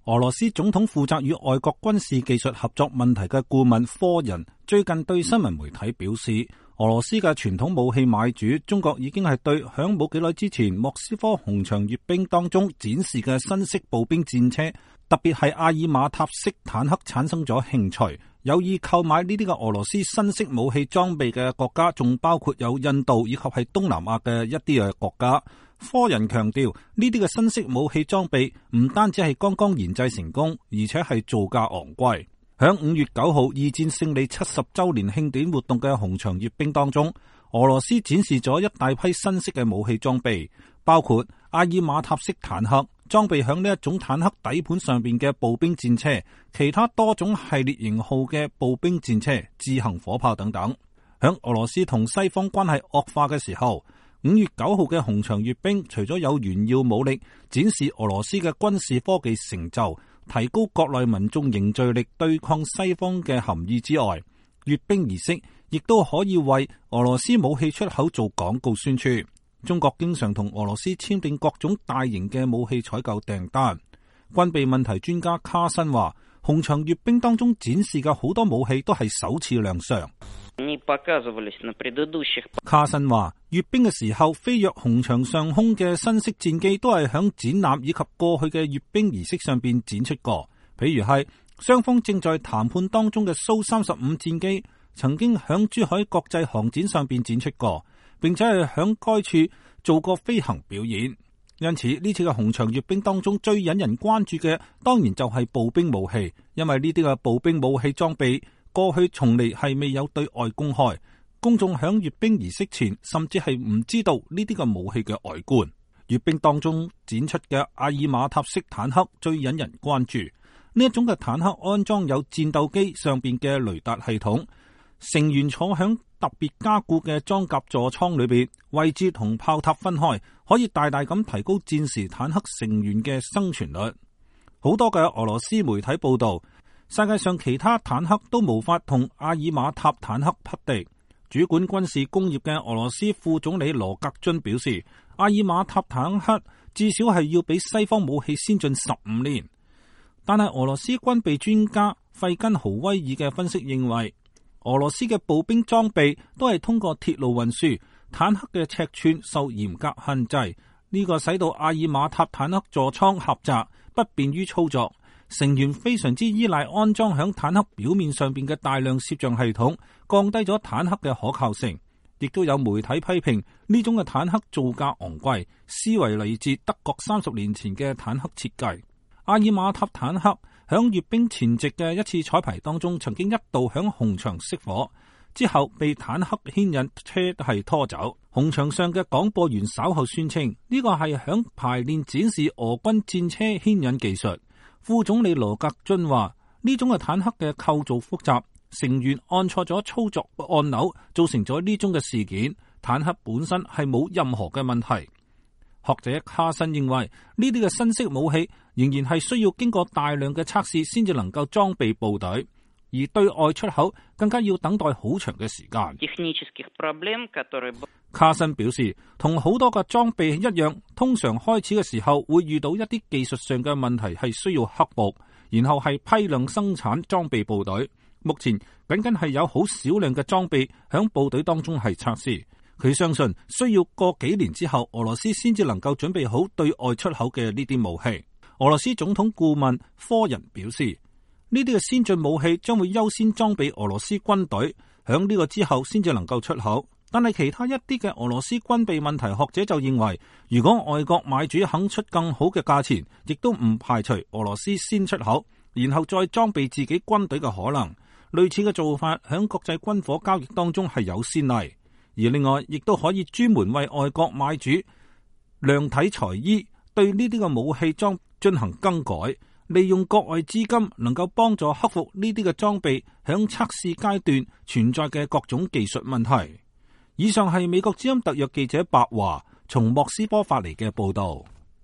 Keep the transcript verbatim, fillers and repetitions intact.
俄羅斯總統負責與外國軍事技術合作問題嘅顧問科人最近對新聞媒體表示，俄羅斯嘅傳統武器買主中國已經係對響冇幾耐之前莫斯科紅場閱兵當中展示嘅新式步兵戰車，特別係阿爾馬塔式坦克產生咗興趣。有意購買呢啲嘅俄羅斯新式武器裝備嘅國家，仲包括有印度以及係東南亞嘅一啲嘅國家。科人強調，呢啲嘅新式武器裝備唔單止係剛剛研製成功，而且係造價昂貴。響五月九號二戰勝利七十周年慶典活動嘅紅場閱兵當中，俄羅斯展示咗一大批新式嘅武器裝備，包括阿爾馬塔式坦克，裝備響呢一種坦克底盤上邊嘅步兵戰車，其他多種系列型號嘅步兵戰車、自行火炮等等。響俄羅斯同西方關係惡化嘅時候，五月九號嘅紅場閱兵，除咗有炫耀武力、展示俄羅斯嘅軍事科技成就、提高國內民眾凝聚力對抗西方嘅含義之外，閱兵儀式亦都可以為俄羅斯武器出口做廣告宣傳。中國經常同俄羅斯簽訂各種大型嘅武器採購訂單。軍備問題專家卡申話，紅場閱兵當中展示嘅好多武器都係首次亮相。卡申話，閱兵嘅時候飛躍紅場上空嘅新式戰機都係響展覽以及過去嘅閱兵儀式上邊展出過，譬如係雙方正在談判當中嘅蘇三十五戰機，曾經響珠海國際航展上邊展出過，並且係響該處做過飛行表演。因此呢次嘅紅場閱兵當中最引人關注嘅，當然就係步兵武器，因為呢啲嘅步兵武器裝備過去從嚟係未有對外公開，公眾響閱兵儀式前甚至係唔知道呢啲嘅武器嘅外觀。閱兵當中展出嘅阿爾馬塔式坦克最引人關注，呢一種嘅坦克安裝有戰鬥機上邊嘅雷達系統，成員坐響特別加固嘅裝甲座艙裏邊，位置同炮塔分開，可以大大咁提高戰時坦克成員嘅生存率。好多嘅俄羅斯媒體報道，世界上其他坦克都無法同阿爾馬塔坦克匹敵。主管軍事工業嘅俄羅斯副總理羅格津表示，阿爾馬塔坦克至少係要比西方武器先進十五年。但係俄羅斯軍備專家費根豪威爾嘅分析認為，俄羅斯嘅步兵裝備都係通過鐵路運輸，坦克嘅尺寸受嚴格限制，呢個使到阿爾馬塔坦克座艙狹窄，不便於操作。成員非常之依賴安裝響坦克表面上邊嘅大量攝像系統，降低咗坦克嘅可靠性。亦都有媒體批評呢種嘅坦克造價昂貴，思維嚟自德國三十年前嘅坦克設計。阿爾馬塔坦克響閱兵前夕嘅一次彩排當中，曾經一度響紅場熄火，之後被坦克牽引車係拖走。紅場上嘅廣播員稍後宣稱，呢個係響排練展示俄軍戰車牽引技術。副總理羅格津話，呢種嘅坦克嘅構造複雜，成員按錯咗操作按鈕，造成咗呢種嘅事件。坦克本身係冇任何嘅問題。學者卡申認為，呢啲嘅新式武器仍然係需要經過大量嘅測試先至能夠裝備部隊，而對外出口更加要等待好長嘅時間。卡申表示，同好多嘅裝備一樣，通常開始嘅時候會遇到一啲技術上嘅問題，係需要克服，然後係批量生產裝備部隊。目前僅僅係有好少量嘅裝備響部隊當中係測試。佢相信需要過幾年之後，俄羅斯先至能夠準備好對外出口嘅呢啲武器。俄羅斯總統顧問科人表示，呢啲嘅先進武器將會優先裝備俄羅斯軍隊，響呢個之後先至能夠出口。但係其他一啲嘅俄羅斯軍備問題學者就認為，如果外國買主肯出更好嘅價錢，亦都唔排除俄羅斯先出口，然後再裝備自己軍隊嘅可能。類似嘅做法響國際軍火交易當中係有先例，而另外亦都可以專門為外國買主量體裁衣，對呢啲嘅武器裝進行更改，利用國外資金能夠幫助克服呢啲嘅裝備響測試階段存在嘅各種技術問題。以上係美國之音特約記者白華從莫斯科發嚟嘅報道。